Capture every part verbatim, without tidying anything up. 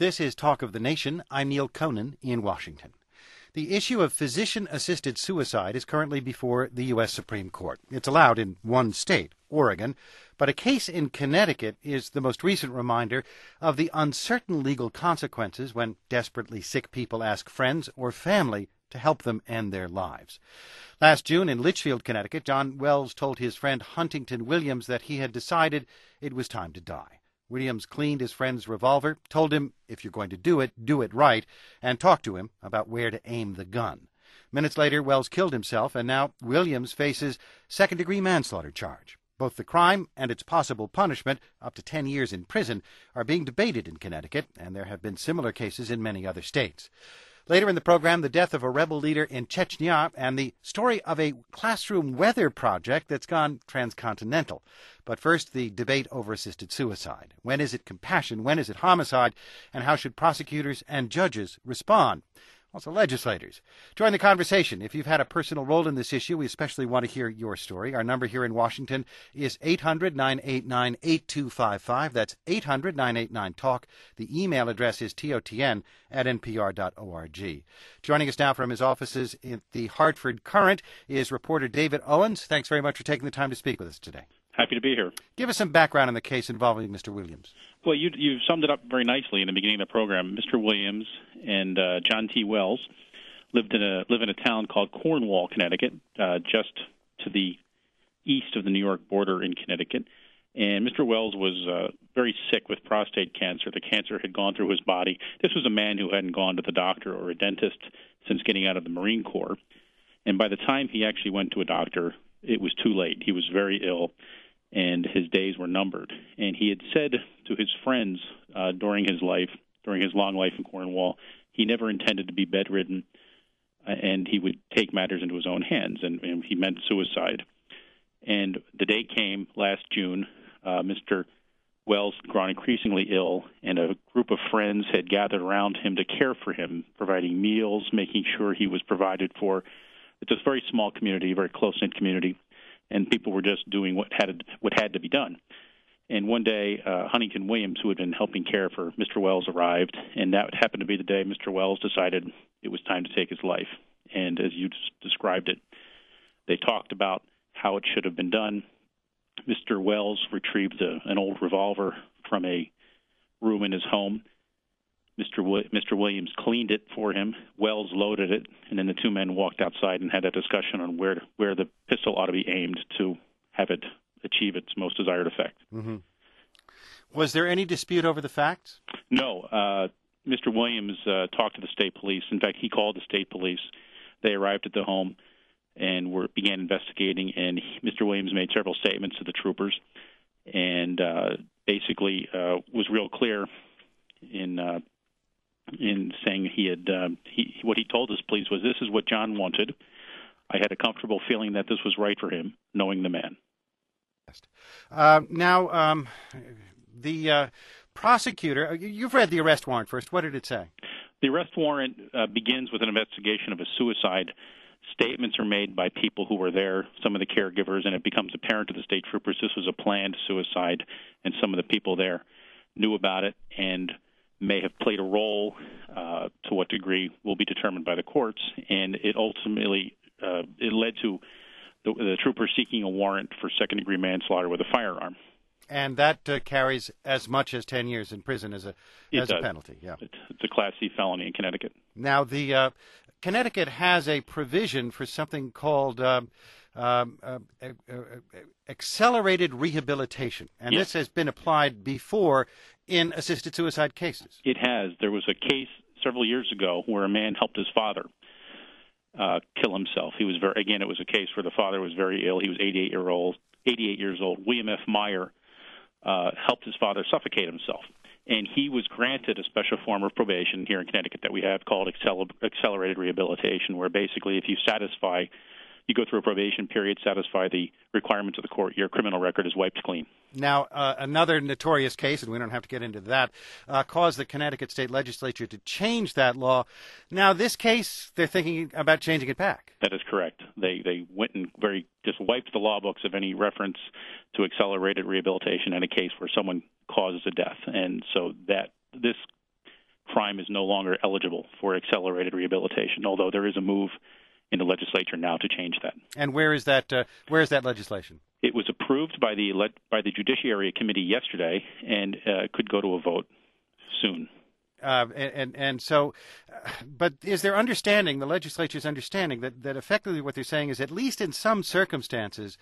This is Talk of the Nation. I'm Neil Conan in Washington. The issue of physician-assisted suicide is currently before the U S Supreme Court. It's allowed in one state, Oregon, but a case in Connecticut is the most recent reminder of the uncertain legal consequences when desperately sick people ask friends or family to help them end their lives. Last June in Litchfield, Connecticut, John Wells told his friend Huntington Williams that he had decided it was time to die. Williams cleaned his friend's revolver, told him, if you're going to do it, do it right, and talked to him about where to aim the gun. Minutes later, Wells killed himself, and now Williams faces second-degree manslaughter charge. Both the crime and its possible punishment, up to ten years in prison, are being debated in Connecticut, and there have been similar cases in many other states. Later in the program, the death of a rebel leader in Chechnya and the story of a classroom weather project that's gone transcontinental. But first, the debate over assisted suicide. When is it compassion? When is it homicide? And how should prosecutors and judges respond? Also, legislators. Join the conversation. If you've had a personal role in this issue, we especially want to hear your story. Our number here in Washington is eight hundred, nine eight nine, eight two five five. That's eight hundred, nine eight nine, talk. The email address is totn at npr dot org. Joining us now from his offices in the Hartford Courant is reporter David Owens. Thanks very much for taking the time to speak with us today. Happy to be here. Give us some background on the case involving Mister Williams. Well, you you summed it up very nicely in the beginning of the program. Mister Williams and uh, John T. Wells lived in a live in a town called Cornwall, Connecticut, uh, just to the east of the New York border in Connecticut. And Mister Wells was uh, very sick with prostate cancer. The cancer had gone through his body. This was a man who hadn't gone to the doctor or a dentist since getting out of the Marine Corps. And by the time he actually went to a doctor, it was too late. He was very ill, and his days were numbered. And he had said to his friends uh, during his life, during his long life in Cornwall, he never intended to be bedridden, uh, and he would take matters into his own hands, and, and he meant suicide. And the day came last June. Uh, Mister Wells had grown increasingly ill, and a group of friends had gathered around him to care for him, providing meals, making sure he was provided for. It's a very small community, a very close-knit community, and people were just doing what had what had to be done. And one day, uh, Huntington Williams, who had been helping care for Mister Wells, arrived, and that happened to be the day Mister Wells decided it was time to take his life. And as you described it, they talked about how it should have been done. Mister Wells retrieved a, an old revolver from a room in his home. Mister W- Mister Williams cleaned it for him. Wells loaded it, and then the two men walked outside and had a discussion on where where the pistol ought to be aimed to have it achieve its most desired effect. Mm-hmm. Was there any dispute over the facts? No. Uh, Mister Williams uh, talked to the state police. In fact, he called the state police. They arrived at the home and were began investigating, and he, Mister Williams made several statements to the troopers and uh, basically uh, was real clear in uh, in saying he had uh, he, what he told his police was, this is what John wanted. I had a comfortable feeling that this was right for him, knowing the man. Uh, now, um, the uh, prosecutor, you've read the arrest warrant first. What did it say? The arrest warrant uh, begins with an investigation of a suicide. Statements are made by people who were there, some of the caregivers, and it becomes apparent to the state troopers this was a planned suicide, and some of the people there knew about it and may have played a role. Uh, to what degree will be determined by the courts, and it ultimately uh, it led to the, the troopers seeking a warrant for second-degree manslaughter with a firearm. And that uh, carries as much as ten years in prison as a it as does. a penalty. Yeah, it's a Class C felony in Connecticut. Now, the uh, Connecticut has a provision for something called um, um, uh, uh, uh, accelerated rehabilitation, and yes. this has been applied before in assisted suicide cases. It has. There was a case several years ago where a man helped his father uh, kill himself. He was very again. It was a case where the father was very ill. He was eighty-eight year old, eighty-eight years old. William F. Meyer uh, helped his father suffocate himself, and he was granted a special form of probation here in Connecticut that we have called accel- accelerated rehabilitation, where basically if you satisfy, you go through a probation period, satisfy the requirements of the court, your criminal record is wiped clean. Now, uh, another notorious case, and we don't have to get into that, uh, caused the Connecticut state legislature to change that law. Now, this case, they're thinking about changing it back. That is correct. They they went and very just wiped the law books of any reference to accelerated rehabilitation in a case where someone causes a death. And so that this crime is no longer eligible for accelerated rehabilitation, although there is a move in the legislature now to change that. And where is that? Uh, where is that legislation? It was approved by the by the Judiciary Committee yesterday, and uh, could go to a vote soon. Uh, and, and and so, uh, but is there understanding, the legislature's understanding, that, that effectively what they're saying is, at least in some circumstances,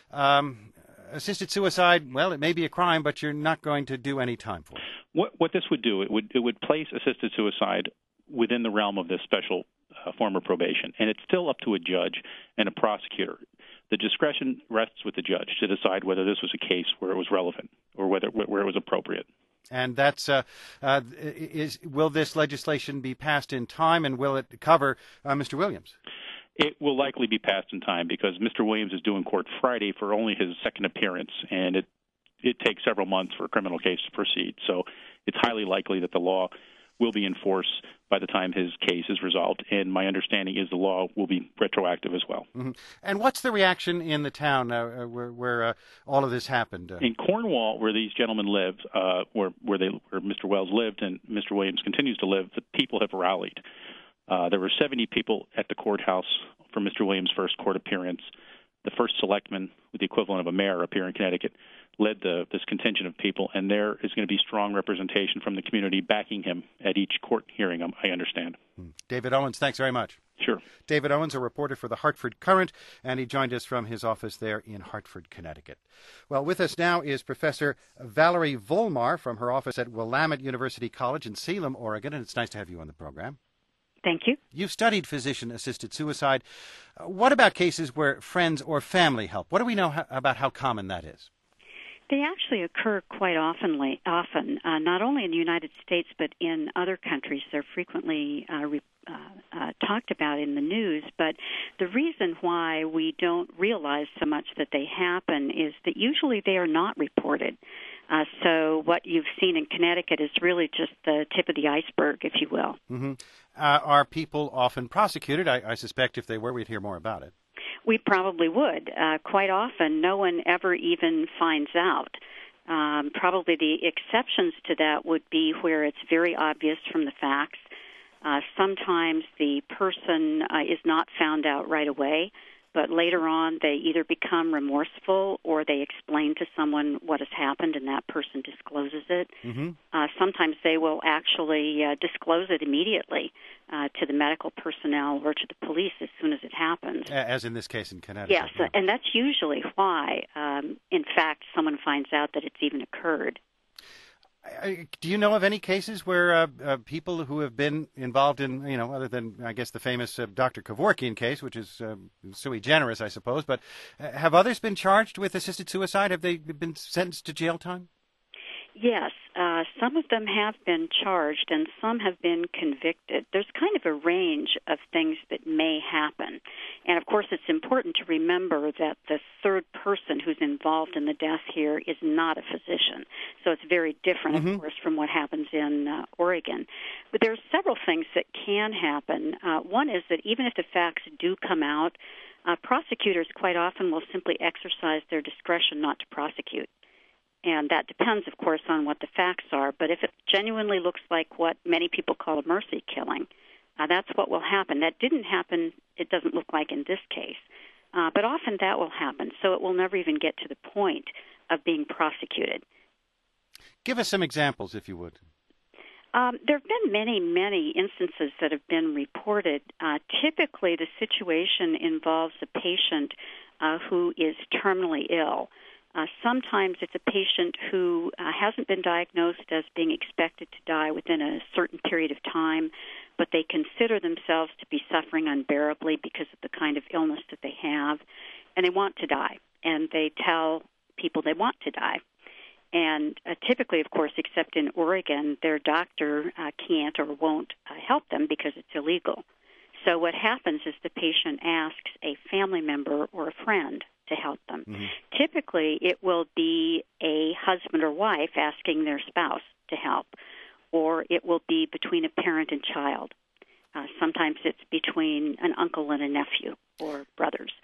um, assisted suicide, well, it may be a crime, but you're not going to do any time for it? What what this would do, it would it would place assisted suicide within the realm of this special uh, form of probation, and it's still up to a judge and a prosecutor. The discretion rests with the judge to decide whether this was a case where it was relevant or whether where it was appropriate. And that's uh, uh, is will this legislation be passed in time, and will it cover uh, Mister Williams? It will likely be passed in time because Mister Williams is due in court Friday for only his second appearance, and it it takes several months for a criminal case to proceed. So it's highly likely that the law will be in force by the time his case is resolved, and my understanding is the law will be retroactive as well. Mm-hmm. And what's the reaction in the town uh, where, where uh, all of this happened? Uh... In Cornwall, where these gentlemen live, uh, where where they where Mister Wells lived and Mister Williams continues to live, the people have rallied. Uh, there were seventy people at the courthouse for Mister Williams' first court appearance. The first selectman, with the equivalent of a mayor up here in Connecticut, led the, this contingent of people, and there is going to be strong representation from the community backing him at each court hearing, I understand. David Owens, thanks very much. Sure. David Owens, a reporter for the Hartford Courant, and he joined us from his office there in Hartford, Connecticut. Well, with us now is Professor Valerie Volmar from her office at Willamette University College in Salem, Oregon, and it's nice to have you on the program. Thank you. You've studied physician-assisted suicide. Uh, what about cases where friends or family help? What do we know ha- about how common that is? They actually occur quite oftenly, often, uh, not only in the United States but in other countries. They're frequently uh, re- uh, uh, talked about in the news. But the reason why we don't realize so much that they happen is that usually they are not reported. Uh, so what you've seen in Connecticut is really just the tip of the iceberg, if you will. Mm-hmm. Uh, are people often prosecuted? I, I suspect if they were, we'd hear more about it. We probably would. Uh, quite often, no one ever even finds out. Um, probably the exceptions to that would be where it's very obvious from the facts. Uh, sometimes the person uh, is not found out right away, but later on they either become remorseful or they explain to someone what has happened and that person discloses it. Mm-hmm. Uh, sometimes they will actually uh, disclose it immediately uh, to the medical personnel or to the police as soon as it happens. As in this case in Connecticut. Yes, yeah. And that's usually why, um, in fact, someone finds out that it's even occurred. Do you know of any cases where uh, uh, people who have been involved in, you know, other than, I guess, the famous uh, Doctor Kevorkian case, which is uh, sui generis, I suppose, but uh, have others been charged with assisted suicide? Have they been sentenced to jail time? Yes, uh, some of them have been charged and some have been convicted. There's kind of a range of things that may happen. And, of course, it's important to remember that the third person who's involved in the death here is not a physician. So it's very different, mm-hmm. of course, from what happens in uh, Oregon. But there are several things that can happen. Uh, one is that even if the facts do come out, uh, prosecutors quite often will simply exercise their discretion not to prosecute. And that depends, of course, on what the facts are. But if it genuinely looks like what many people call a mercy killing, uh, that's what will happen. That didn't happen, it doesn't look like in this case. Uh, but often that will happen, so it will never even get to the point of being prosecuted. Give us some examples, if you would. Um, there have been many, many instances that have been reported. Uh, typically, the situation involves a patient uh, who is terminally ill. Uh, sometimes it's a patient who uh, hasn't been diagnosed as being expected to die within a certain period of time, but they consider themselves to be suffering unbearably because of the kind of illness that they have, and they want to die, and they tell people they want to die. And uh, typically, of course, except in Oregon, their doctor uh, can't or won't uh, help them because it's illegal. So what happens is the patient asks a family member or a friend to help them. Mm-hmm. Typically, it will be a husband or wife asking their spouse to help, or it will be between a parent and child. Uh, sometimes it's between an uncle and a nephew or brothers.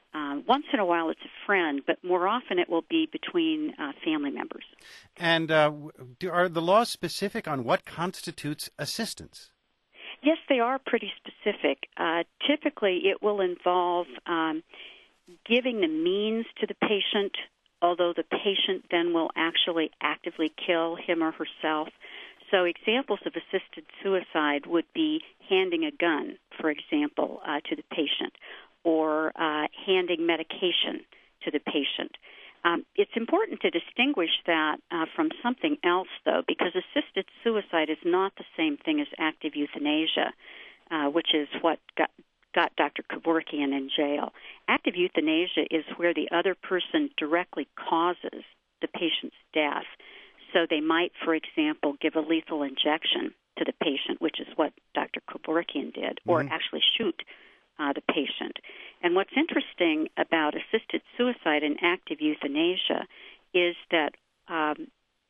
Uh, once in a while it's a friend, but more often it will be between uh, family members. And uh, do, are the laws specific on what constitutes assistance? Yes, they are pretty specific. Uh, typically it will involve um, giving the means to the patient, although the patient then will actually actively kill him or herself. So examples of assisted suicide would be handing a gun, for example, uh, to the patient, or uh, handing medication to the patient. Um, it's important to distinguish that uh, from something else, though, because assisted suicide is not the same thing as active euthanasia, uh, which is what got, got Doctor Kevorkian in jail. Active euthanasia is where the other person directly causes the patient's death. So they might, for example, give a lethal injection to the patient, which is what Doctor Kevorkian did, or mm-hmm. actually shoot uh, the patient. And what's interesting about assisted suicide and active euthanasia is that um,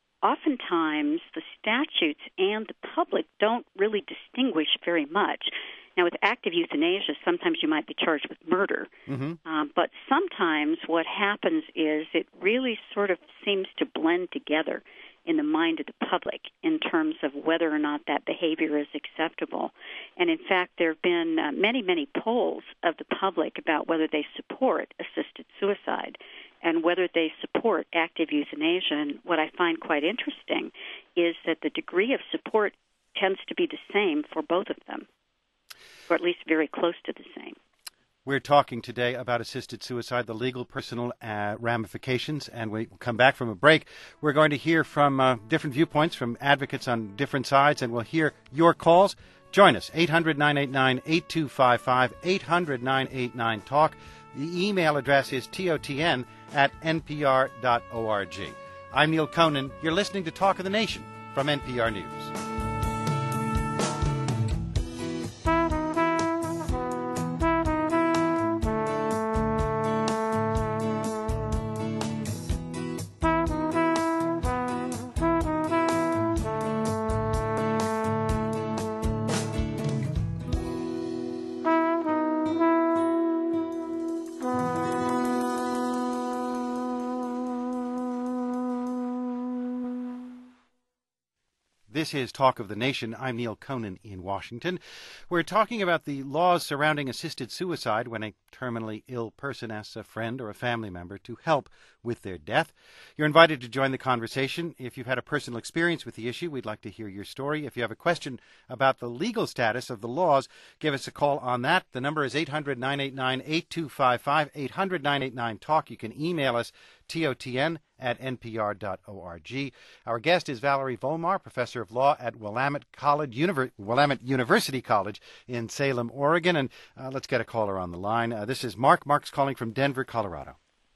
oftentimes the statutes and the public don't really distinguish very much. Now, with active euthanasia, sometimes you might be charged with murder, mm-hmm. um, but sometimes what happens is it really sort of seems to blend together in the mind of the public in terms of whether or not that behavior is acceptable. And in fact, there have been uh, many, many polls of the public about whether they support assisted suicide and whether they support active euthanasia. And what I find quite interesting is that the degree of support tends to be the same for both of them, or at least very close to the same. We're talking today about assisted suicide, the legal, personal uh, ramifications, and when we come back from a break, we're going to hear from uh, different viewpoints from advocates on different sides, and we'll hear your calls. Join us, eight hundred, nine eight nine, eight two five five, eight hundred, nine eight nine, talk. The email address is totn at npr dot org. I'm Neil Conan. You're listening to Talk of the Nation from N P R News. This is Talk of the Nation. I'm Neil Conan in Washington. We're talking about the laws surrounding assisted suicide when a terminally ill person asks a friend or a family member to help with their death. You're invited to join the conversation. If you've had a personal experience with the issue, we'd like to hear your story. If you have a question about the legal status of the laws, give us a call on that. The number is eight hundred, nine eight nine, eight two five five, eight hundred, nine eight nine, talk. You can email us, totn at npr dot org. Our guest is Valerie Volmar, professor of law at Willamette College, Univer- Willamette University College in Salem, Oregon. And uh, let's get a caller on the line. Uh, this is Mark. Mark's calling from Denver, Colorado.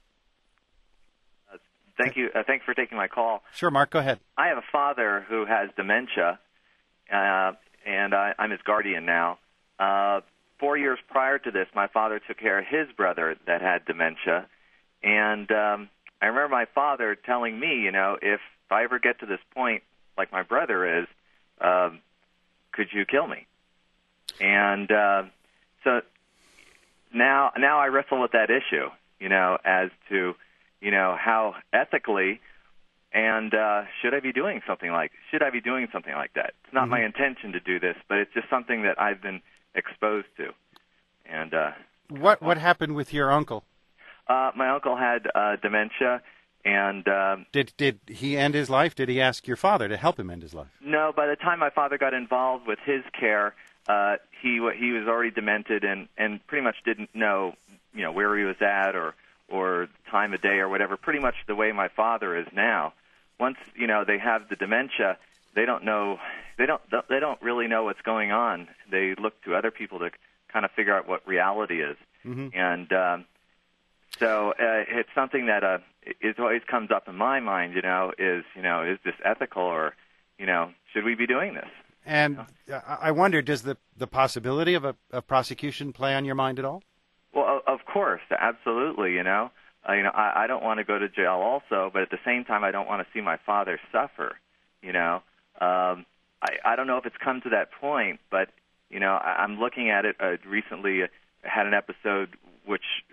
Uh, thank you. Uh, thanks for taking my call. Sure, Mark. Go ahead. I have a father who has dementia, uh, and I, I'm his guardian now. Uh, four years prior to this, my father took care of his brother that had dementia, and um, I remember my father telling me, you know, if I ever get to this point like my brother is, um, could you kill me? And uh, so now now I wrestle with that issue, you know, as to, you know, how ethically and uh, should I be doing something like, should I be doing something like that? It's not mm-hmm. my intention to do this, but it's just something that I've been exposed to. And uh, what what happened with your uncle? Uh, my uncle had uh, dementia, and um, did did he end his life? Did he ask your father to help him end his life? No. By the time my father got involved with his care, uh, he he was already demented and, and pretty much didn't know, you know, where he was at or or time of day or whatever. Pretty much the way my father is now. Once you know they have the dementia, they don't know they don't they don't really know what's going on. They look to other people to kind of figure out what reality is, mm-hmm. and. Um, So uh, it's something that uh, it always comes up in my mind, you know, is, you know, is this ethical or, you know, should we be doing this? And you know? I wonder, does the, the possibility of a, a prosecution play on your mind at all? Well, of course, absolutely, you know. Uh, you know, I, I don't want to go to jail also, but at the same time, I don't want to see my father suffer, you know. Um, I, I don't know if it's come to that point, but, you know, I, I'm looking at it uh, recently. I had an episode which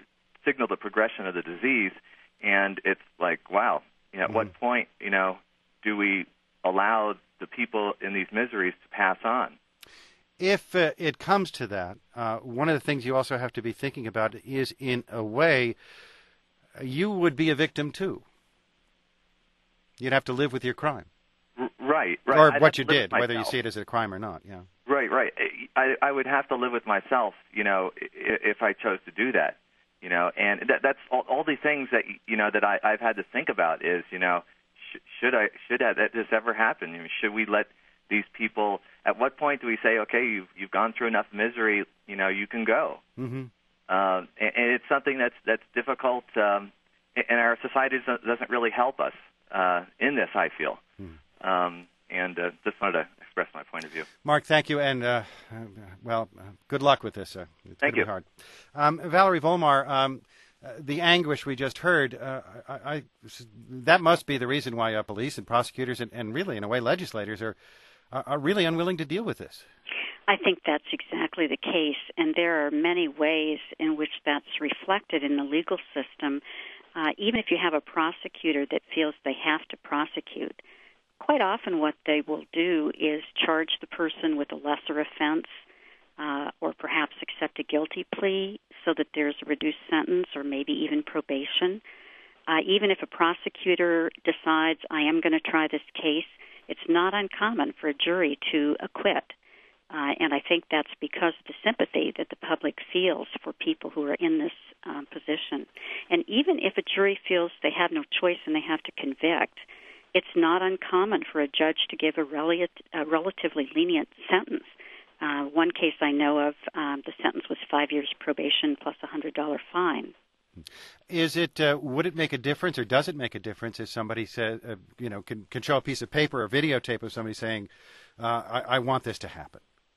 signal the progression of the disease. And it's like, wow, you know, at mm-hmm. what point, you know, do we allow the people in these miseries to pass on? If uh, it comes to that, uh, one of the things you also have to be thinking about is, in a way, you would be a victim too. You'd have to live with your crime. R- right, right. Or I'd what you did, whether you see it as a crime or not, yeah. Right, right. I, I would have to live with myself, you know, if I chose to do that, you know. And that, that's all, all the things that, you know, that I, I've had to think about is, you know, sh- should I, should I, that this ever happen? I mean, should we let these people, at what point do we say, okay, you've, you've gone through enough misery, you know, you can go? Mm-hmm. Uh, and, and it's something that's, that's difficult, um, and our society doesn't, doesn't really help us uh, in this, I feel. Mm. Um, and uh, just wanted to express my point of view. Mark, thank you, and, uh, uh, well, uh, good luck with this. Uh, it's thank you. Be hard. Um, Valerie Volmar, um, uh, the anguish we just heard, uh, I, I, that must be the reason why uh, police and prosecutors and, and really, in a way, legislators are are really unwilling to deal with this. I think that's exactly the case, and there are many ways in which that's reflected in the legal system. Uh, even if you have a prosecutor that feels they have to prosecute, quite often what they will do is charge the person with a lesser offense uh, or perhaps accept a guilty plea so that there's a reduced sentence or maybe even probation. Uh, even if a prosecutor decides, I am going to try this case, it's not uncommon for a jury to acquit. Uh, and I think that's because of the sympathy that the public feels for people who are in this um, position. And even if a jury feels they have no choice and they have to convict, it's not uncommon for a judge to give a, rel- a relatively lenient sentence. Uh, one case I know of, um, the sentence was five years probation plus a one hundred dollars fine. Is it? Uh, would it make a difference, or does it make a difference if somebody says, uh, you know, can, can show a piece of paper or videotape of somebody saying, uh, I, "I want this to happen"?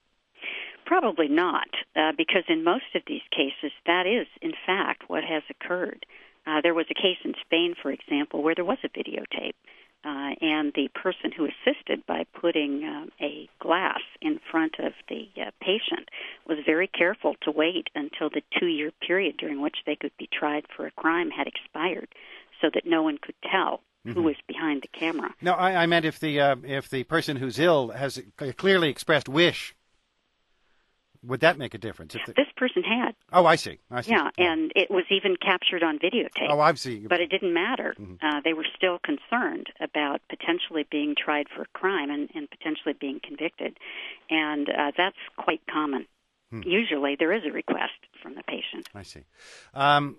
Probably not, uh, because in most of these cases, that is, in fact, what has occurred. Uh, there was a case in Spain, for example, where there was a videotape, uh, and the person who assisted by putting um, a glass in front of the uh, patient was very careful to wait until the two-year period during which they could be tried for a crime had expired, so that no one could tell mm-hmm. who was behind the camera. No, I, I meant if the uh, if the person who's ill has a clearly expressed wish. Would that make a difference? If the... This person had. Oh, I see. I see. Yeah, yeah, and it was even captured on videotape. Oh, I've seen. But it didn't matter. Mm-hmm. Uh, they were still concerned about potentially being tried for a crime and, and potentially being convicted. And uh, that's quite common. Hmm. Usually there is a request from the patient. I see. Um,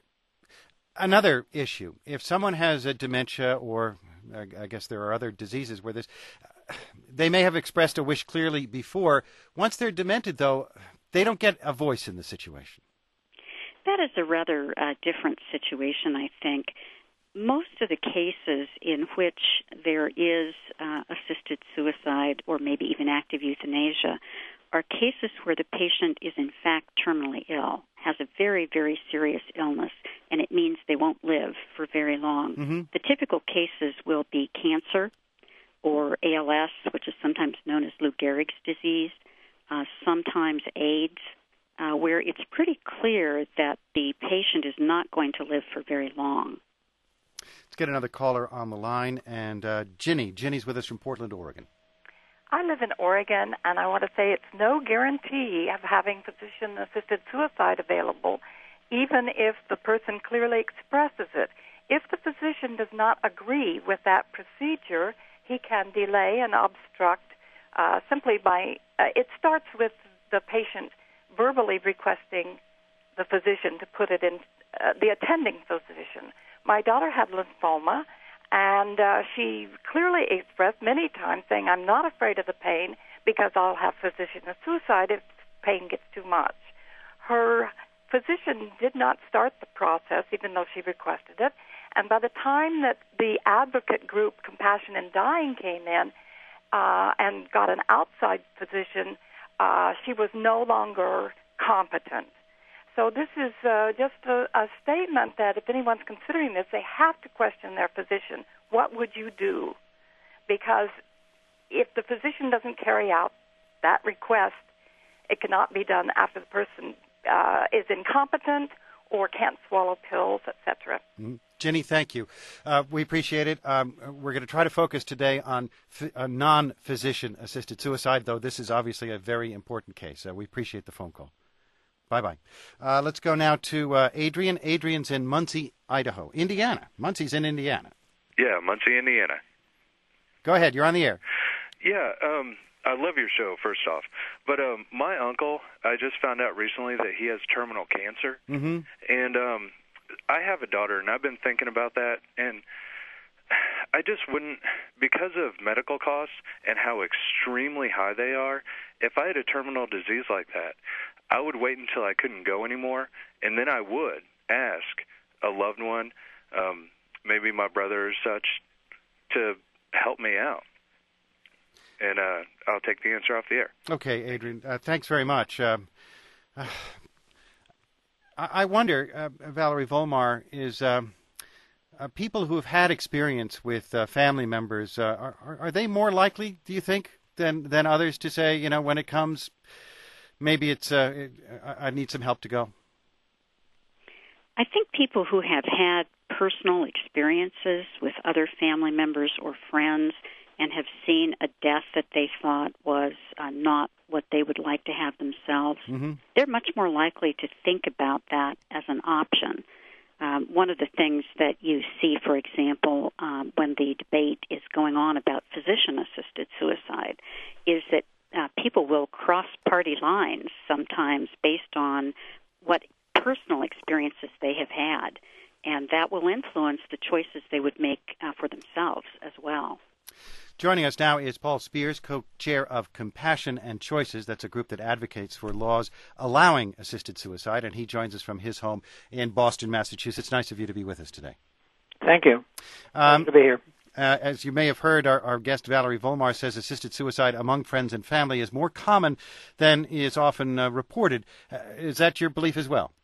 another issue. If someone has a dementia or I guess there are other diseases where this... They may have expressed a wish clearly before. Once they're demented, though, they don't get a voice in the situation. That is a rather uh, different situation, I think. Most of the cases in which there is uh, assisted suicide or maybe even active euthanasia are cases where the patient is in fact terminally ill, has a very, very serious illness, and it means they won't live for very long. Mm-hmm. The typical cases will be cancer, or A L S, which is sometimes known as Lou Gehrig's disease, uh, sometimes AIDS, uh, where it's pretty clear that the patient is not going to live for very long. Let's get another caller on the line, and uh, Ginny. Ginny's with us from Portland, Oregon. I live in Oregon, and I want to say it's no guarantee of having physician-assisted suicide available, even if the person clearly expresses it. If the physician does not agree with that procedure, he can delay and obstruct uh, simply by, uh, it starts with the patient verbally requesting the physician to put it in, uh, the attending physician. My daughter had lymphoma, and uh, she clearly expressed many times saying, I'm not afraid of the pain because I'll have physician suicide if pain gets too much. Her physician did not start the process, even though she requested it. And by the time that the advocate group, Compassion in Dying, came in uh, and got an outside physician, uh, she was no longer competent. So this is uh, just a, a statement that if anyone's considering this, they have to question their physician. What would you do? Because if the physician doesn't carry out that request, it cannot be done after the person uh, is incompetent or can't swallow pills, et cetera. Mm-hmm. Ginny, thank you. Uh, we appreciate it. Um, we're going to try to focus today on f- uh, non-physician assisted suicide, though this is obviously a very important case. Uh, we appreciate the phone call. Bye-bye. Uh, let's go now to uh, Adrian. Adrian's in Muncie, Idaho. Indiana. Muncie's in Indiana. Yeah, Muncie, Indiana. Go ahead. You're on the air. Yeah, um, I love your show, first off. But um, my uncle, I just found out recently that he has terminal cancer. Mm-hmm. And um, I have a daughter, and I've been thinking about that. And I just wouldn't, because of medical costs and how extremely high they are, if I had a terminal disease like that, I would wait until I couldn't go anymore, and then I would ask a loved one, um, maybe my brother or such, to help me out. And uh, I'll take the answer off the air. Okay, Adrian. Uh, thanks very much. Um, uh, I wonder, uh, Valerie Volmar, is um, uh, people who have had experience with uh, family members, uh, are, are they more likely, do you think, than, than others to say, you know, when it comes, maybe it's, uh, it, I need some help to go? I think people who have had personal experiences with other family members or friends and have seen a death that they thought was uh, not what they would like to have themselves, mm-hmm. they're much more likely to think about that as an option. Um, one of the things that you see, for example, um, when the debate is going on about physician-assisted suicide, is that uh, people will cross party lines sometimes based on what personal experiences they have had, and that will influence the choices they would make uh, for themselves as well. Joining us now is Paul Spears, co-chair of Compassion and Choices. That's a group that advocates for laws allowing assisted suicide, and he joins us from his home in Boston, Massachusetts. Nice of you to be with us today. Thank you. Um, Good to be here. Uh, as you may have heard, our, our guest Valerie Volmar says assisted suicide among friends and family is more common than is often uh, reported. Uh, is that your belief as well?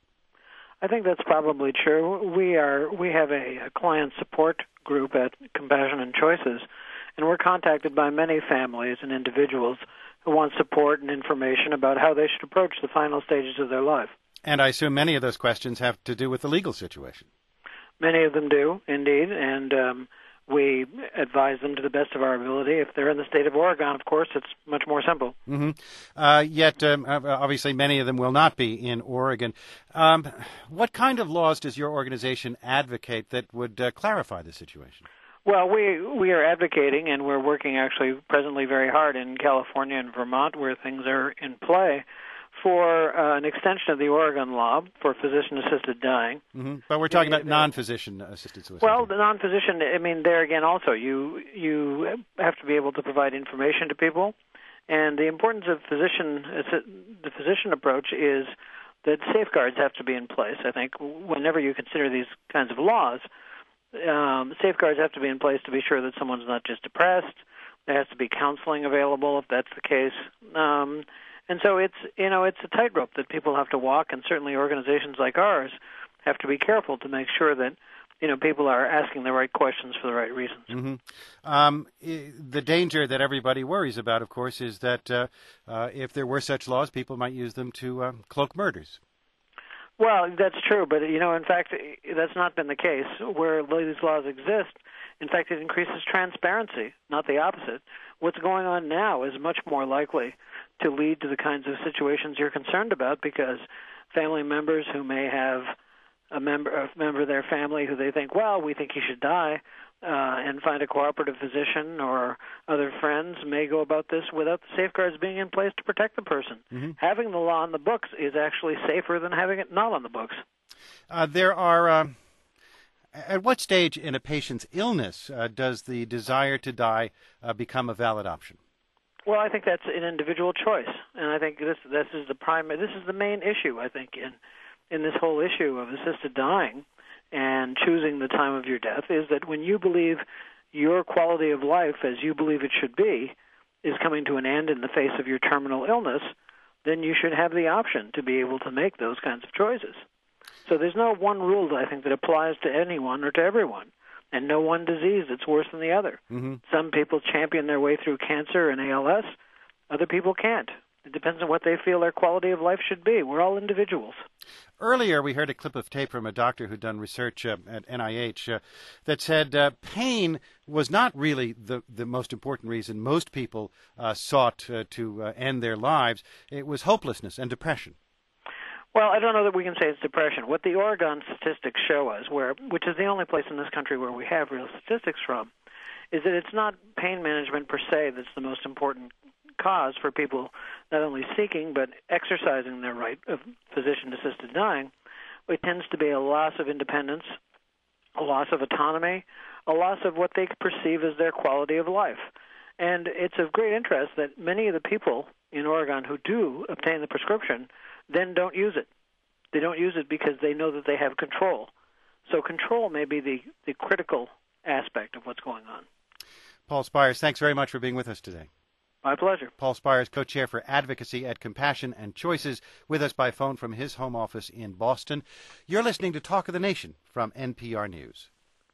I think that's probably true. We are we have a, a client support group at Compassion and Choices, and we're contacted by many families and individuals who want support and information about how they should approach the final stages of their life. And I assume many of those questions have to do with the legal situation. Many of them do, indeed, and um, we advise them to the best of our ability. If they're in the state of Oregon, of course, it's much more simple. Mm-hmm. Uh, yet, um, obviously, many of them will not be in Oregon. Um, what kind of laws does your organization advocate that would uh, clarify the situation? Well, we we are advocating, and we're working actually presently very hard in California and Vermont, where things are in play, for uh, an extension of the Oregon law for physician-assisted dying. Mm-hmm. But we're talking about non-physician-assisted suicide. Well, the non-physician, I mean, there again also, you you have to be able to provide information to people, and the importance of physician the physician approach is that safeguards have to be in place. I think whenever you consider these kinds of laws, Um, safeguards have to be in place to be sure that someone's not just depressed. There has to be counseling available if that's the case. Um, and so it's, you know, it's a tightrope that people have to walk, and certainly organizations like ours have to be careful to make sure that, you know, people are asking the right questions for the right reasons. Mm-hmm. Um, the danger that everybody worries about, of course, is that uh, uh, if there were such laws, people might use them to uh, cloak murders. Well, that's true, but, you know, in fact, that's not been the case. Where these laws exist, in fact, it increases transparency, not the opposite. What's going on now is much more likely to lead to the kinds of situations you're concerned about, because family members who may have a member, a member of their family who they think, well, we think he should die, uh, and find a cooperative physician or other friends may go about this without the safeguards being in place to protect the person. Mm-hmm. Having the law on the books is actually safer than having it not on the books. Uh, there are, uh, at what stage in a patient's illness uh, does the desire to die uh, become a valid option? Well, I think that's an individual choice, and I think this this is the primary, this is the main issue, I think, in in this whole issue of assisted dying and choosing the time of your death, is that when you believe your quality of life as you believe it should be is coming to an end in the face of your terminal illness, then you should have the option to be able to make those kinds of choices. So there's no one rule that I think that applies to anyone or to everyone, and no one disease that's worse than the other. Mm-hmm. Some people champion their way through cancer and A L S. Other people can't. It depends on what they feel their quality of life should be. We're all individuals. Earlier, we heard a clip of tape from a doctor who'd done research uh, at N I H uh, that said uh, pain was not really the, the most important reason most people uh, sought uh, to uh, end their lives. It was hopelessness and depression. Well, I don't know that we can say it's depression. What the Oregon statistics show us, where which is the only place in this country where we have real statistics from, is that it's not pain management per se that's the most important cause for people not only seeking but exercising their right of physician-assisted dying. It tends to be a loss of independence, a loss of autonomy, a loss of what they perceive as their quality of life. And it's of great interest that many of the people in Oregon who do obtain the prescription then don't use it. They don't use it because they know that they have control. So control may be the, the critical aspect of what's going on. Paul Spires, thanks very much for being with us today. My pleasure. Paul Spires, co-chair for advocacy at Compassion and Choices, with us by phone from his home office in Boston. You're listening to Talk of the Nation from N P R News.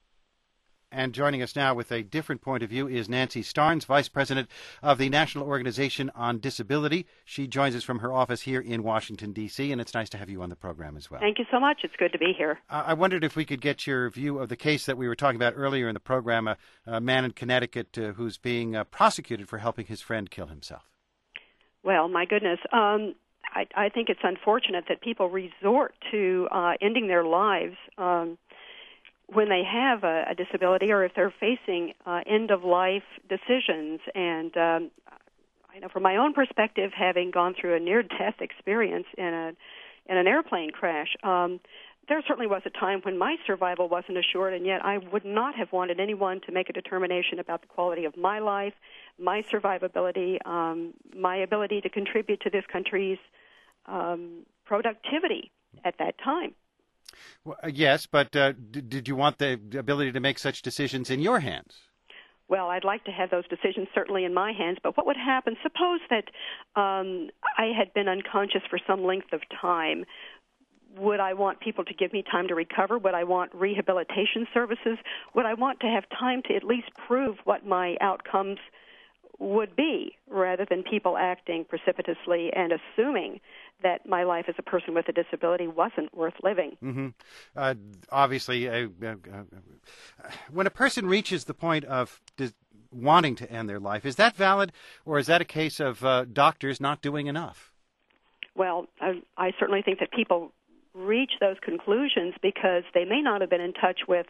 And joining us now with a different point of view is Nancy Starnes, Vice President of the National Organization on Disability. She joins us from her office here in Washington, D C, and it's nice to have you on the program as well. Thank you so much. It's good to be here. Uh, I wondered if we could get your view of the case that we were talking about earlier in the program, a, a man in Connecticut uh, who's being uh, prosecuted for helping his friend kill himself. Well, my goodness. Um, I, I think it's unfortunate that people resort to uh, ending their lives um, when they have a, a disability or if they're facing uh, end-of-life decisions. And um, I know from my own perspective, having gone through a near-death experience in a in an airplane crash, um, there certainly was a time when my survival wasn't assured, and yet I would not have wanted anyone to make a determination about the quality of my life, my survivability, um, my ability to contribute to this country's um, productivity at that time. Well, uh, yes, but uh, d- did you want the ability to make such decisions in your hands? Well, I'd like to have those decisions certainly in my hands, but what would happen? Suppose that um, I had been unconscious for some length of time. Would I want people to give me time to recover? Would I want rehabilitation services? Would I want to have time to at least prove what my outcomes would be, rather than people acting precipitously and assuming that my life as a person with a disability wasn't worth living? Mm-hmm. Uh, obviously, uh, uh, uh, when a person reaches the point of dis- wanting to end their life, is that valid, or is that a case of uh, doctors not doing enough? Well, I, I certainly think that people reach those conclusions because they may not have been in touch with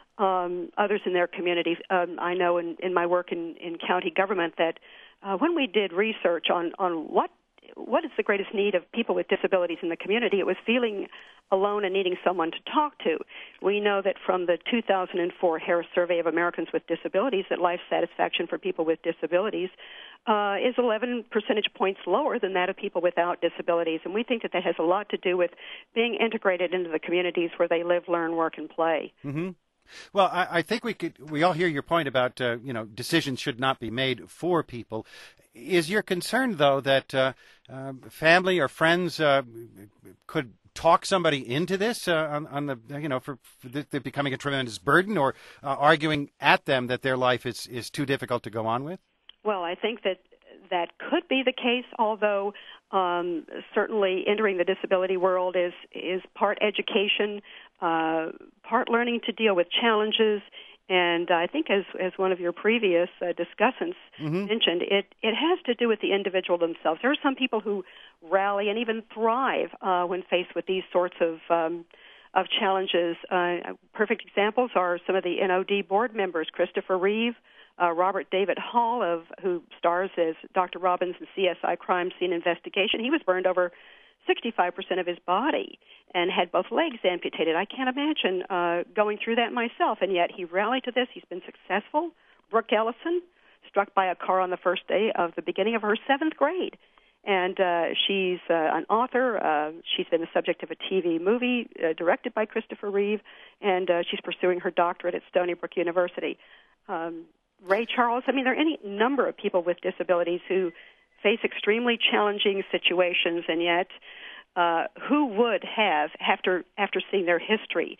um, others in their communities. Um, I know in, in my work in, in county government that uh, when we did research on, on what what is the greatest need of people with disabilities in the community, it was feeling alone and needing someone to talk to. We know that from the two thousand four Harris Survey of Americans with Disabilities that life satisfaction for people with disabilities uh, is eleven percentage points lower than that of people without disabilities. And we think that that has a lot to do with being integrated into the communities where they live, learn, work, and play. Mm-hmm. Well, I, I think we could. We all hear your point about uh, you know decisions should not be made for people. Is your concern though that uh, uh, family or friends uh, could talk somebody into this uh, on, on the you know for, for the, becoming a tremendous burden, or uh, arguing at them that their life is is too difficult to go on with? Well, I think that that could be the case, although um, certainly entering the disability world is is part education, uh, part learning to deal with challenges. And I think, as as one of your previous uh, discussants mm-hmm. mentioned, it, it has to do with the individual themselves. There are some people who rally and even thrive uh, when faced with these sorts of um, of challenges. Uh, perfect examples are some of the N O D board members, Christopher Reeve, uh, Robert David Hall, of who stars as Doctor Robbins in C S I Crime Scene Investigation. He was burned over sixty-five percent of his body and had both legs amputated. I can't imagine uh, going through that myself, and yet he rallied to this. He's been successful. Brooke Ellison, struck by a car on the first day of the beginning of her seventh grade. And uh, she's uh, an author. Uh, she's been the subject of a T V movie uh, directed by Christopher Reeve, and uh, she's pursuing her doctorate at Stony Brook University. Um, Ray Charles, I mean, there are any number of people with disabilities who face extremely challenging situations, and yet uh, who would have, after after seeing their history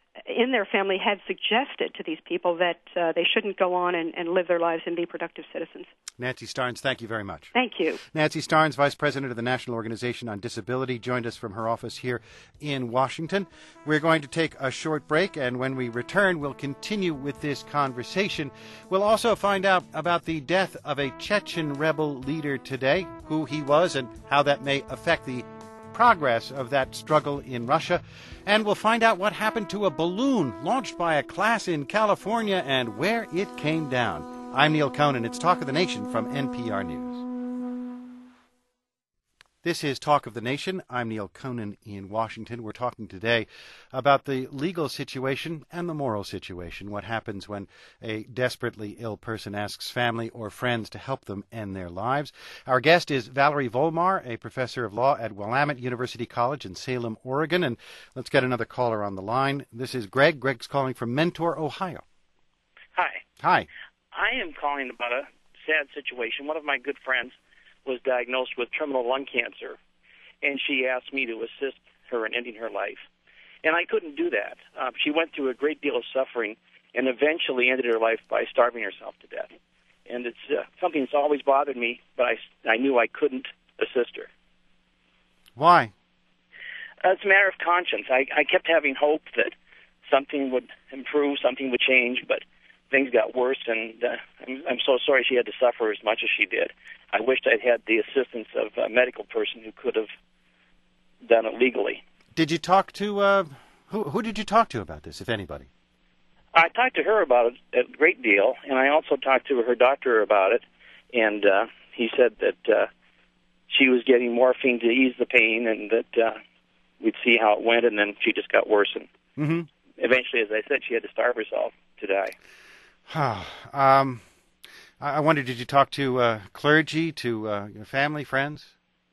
in their family, had suggested to these people that uh, they shouldn't go on and, and live their lives and be productive citizens. Nancy Starnes, thank you very much. Thank you. Nancy Starnes, Vice President of the National Organization on Disability, joined us from her office here in Washington. We're going to take a short break, and when we return, we'll continue with this conversation. We'll also find out about the death of a Chechen rebel leader today, who he was and how that may affect the progress of that struggle in Russia. And we'll find out what happened to a balloon launched by a class in California and where it came down. I'm Neil Conan. It's Talk of the Nation from N P R News. This is Talk of the Nation. I'm Neil Conan in Washington. We're talking today about the legal situation and the moral situation. What happens when a desperately ill person asks family or friends to help them end their lives. Our guest is Valerie Volmar, a professor of law at Willamette University College in Salem, Oregon. And let's get another caller on the line. This is Greg. Greg's calling from Mentor, Ohio. Hi. Hi. I am calling about a sad situation. One of my good friends was diagnosed with terminal lung cancer, and she asked me to assist her in ending her life. And I couldn't do that. Uh, she went through a great deal of suffering and eventually ended her life by starving herself to death. And it's uh, something that's always bothered me, but I, I knew I couldn't assist her. Why? Uh, it's a matter of conscience. I, I kept having hope that something would improve, something would change, but things got worse, and uh, I'm, I'm so sorry she had to suffer as much as she did. I wished I'd had the assistance of a medical person who could have done it legally. Did you talk to, uh, who, who did you talk to about this, if anybody? I talked to her about it a great deal, and I also talked to her doctor about it, and uh, he said that uh, she was getting morphine to ease the pain, and that uh, we'd see how it went, and then she just got worse, and mm-hmm. eventually, as I said, she had to starve herself to die. um, I wonder, did you talk to uh, clergy, to uh, your family, friends?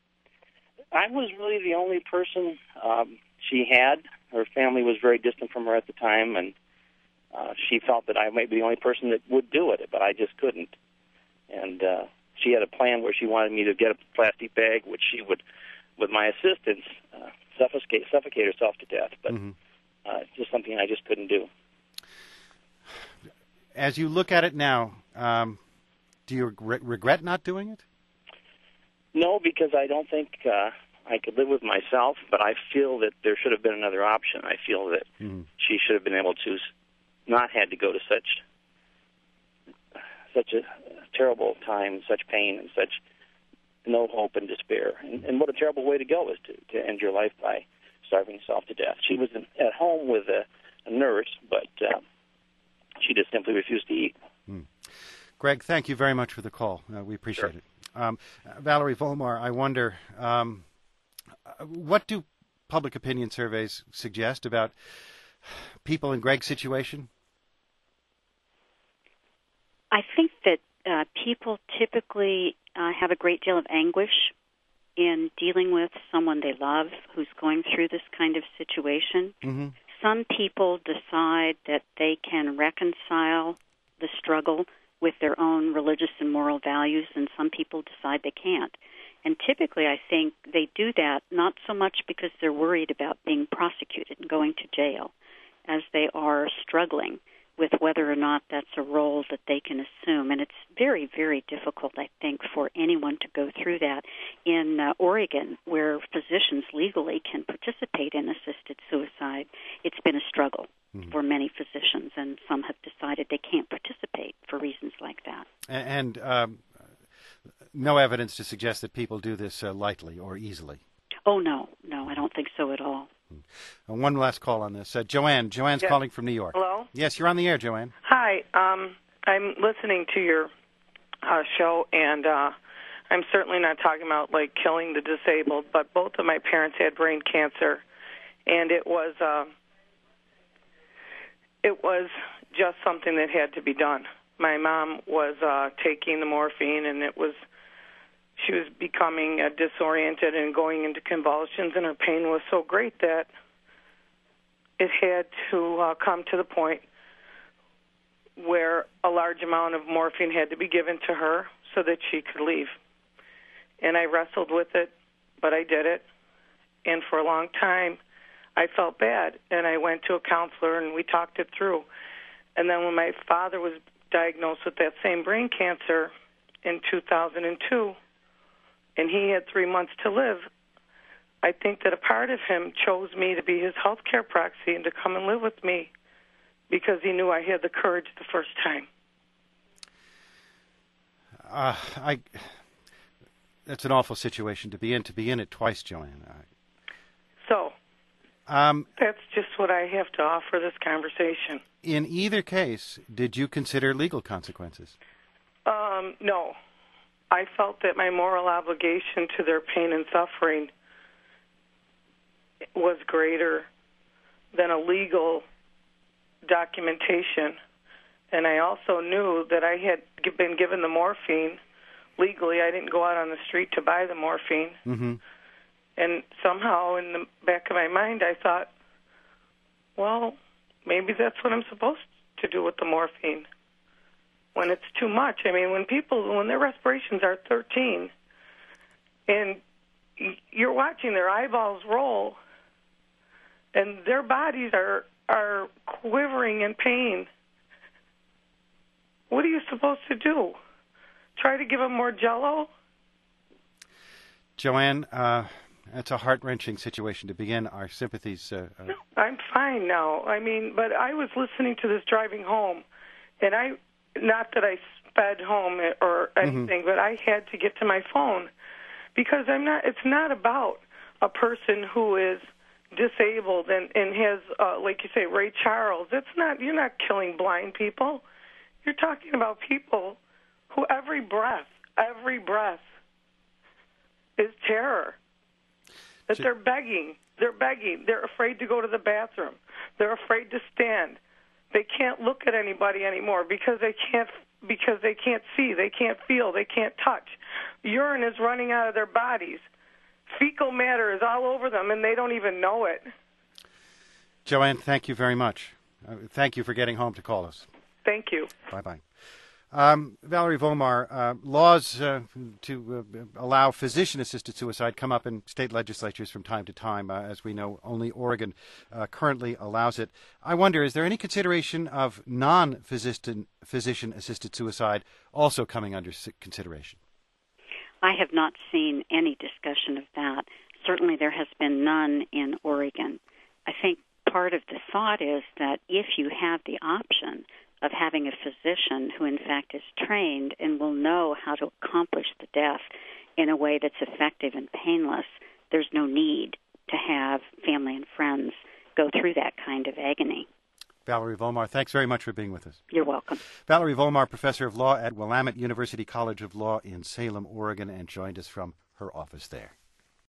I was really the only person um, she had. Her family was very distant from her at the time, and uh, she felt that I might be the only person that would do it, but I just couldn't. And uh, she had a plan where she wanted me to get a plastic bag, which she would, with my assistance, uh, suffocate, suffocate herself to death. But mm-hmm. uh, it's just something I just couldn't do. As you look at it now, um, do you re- regret not doing it? No, because I don't think uh, I could live with myself, but I feel that there should have been another option. I feel that mm-hmm. she should have been able to not had to go to such such a terrible time, such pain, and such no hope and despair. And, and what a terrible way to go is to, to end your life by starving yourself to death. She was in, at home with a, a nurse, but uh, she just simply refused to eat. Mm. Greg, thank you very much for the call. Uh, we appreciate Sure. it. Um, Valerie Volmar, I wonder, um, what do public opinion surveys suggest about people in Greg's situation? I think that uh, people typically uh, have a great deal of anguish in dealing with someone they love who's going through this kind of situation. Mm-hmm. Some people decide that they can reconcile the struggle with their own religious and moral values, and some people decide they can't. And typically, I think they do that not so much because they're worried about being prosecuted and going to jail, as they are struggling with whether or not that's a role that they can assume. And it's very, very difficult, I think, for anyone to go through that. In uh, Oregon, where physicians legally can participate in assisted suicide, it's been a struggle mm-hmm. for many physicians, and some have decided they can't participate for reasons like that. And, and um, no evidence to suggest that people do this uh, lightly or easily. Oh, no. No, I don't think so at all. Uh, one last call on this. Uh, Joanne. Joanne's yes. calling from New York. Hello? Yes, you're on the air, Joanne. Hi. Um, I'm listening to your uh, show, and uh, I'm certainly not talking about, like, killing the disabled, but both of my parents had brain cancer, and it was uh, it was just something that had to be done. My mom was uh, taking the morphine, and it was she was becoming uh, disoriented and going into convulsions, and her pain was so great that it had to uh, come to the point where a large amount of morphine had to be given to her so that she could leave. And I wrestled with it, but I did it. And for a long time, I felt bad, and I went to a counselor, and we talked it through. And then when my father was diagnosed with that same brain cancer, in two thousand two, and he had three months to live, I think that a part of him chose me to be his health care proxy and to come and live with me because he knew I had the courage the first time. Uh, I. That's an awful situation to be in, to be in it twice, Joanne. I, so, um, that's just what I have to offer this conversation. In either case, did you consider legal consequences? Um, no. I felt that my moral obligation to their pain and suffering was greater than a legal documentation. And I also knew that I had been given the morphine legally. I didn't go out on the street to buy the morphine. Mm-hmm. And somehow in the back of my mind I thought, well, maybe that's what I'm supposed to do with the morphine when it's too much. I mean, when people, when their respirations are thirteen and you're watching their eyeballs roll and their bodies are are quivering in pain, what are you supposed to do? Try to give them more Jell-O? Joanne, uh, that's a heart-wrenching situation to begin. Our sympathies. Uh, uh... No, I'm fine now. I mean, but I was listening to this driving home, and I, not that I sped home or anything, mm-hmm. but I had to get to my phone because I'm not. It's not about a person who is disabled and and has, uh, like you say, Ray Charles. It's not. You're not killing blind people. You're talking about people who every breath, every breath is terror. That they're begging, they're begging, they're afraid to go to the bathroom, they're afraid to stand. They can't look at anybody anymore because they can't because they can't see, they can't feel, they can't touch. Urine is running out of their bodies. Fecal matter is all over them, and they don't even know it. Joanne, thank you very much. Uh, thank you for getting home to call us. Thank you. Bye-bye. Um, Valerie Volmar, uh, laws uh, to uh, allow physician-assisted suicide come up in state legislatures from time to time. Uh, as we know, only Oregon uh, currently allows it. I wonder, is there any consideration of non-physician-assisted suicide also coming under consideration? I have not seen any discussion of that. Certainly there has been none in Oregon. I think part of the thought is that if you have the option of having a physician who in fact is trained and will know how to accomplish the death in a way that's effective and painless, there's no need to have family and friends go through that kind of agony. Valerie Volmar, thanks very much for being with us. You're welcome. Valerie Volmar, professor of law at Willamette University College of Law in Salem, Oregon, and joined us from her office there.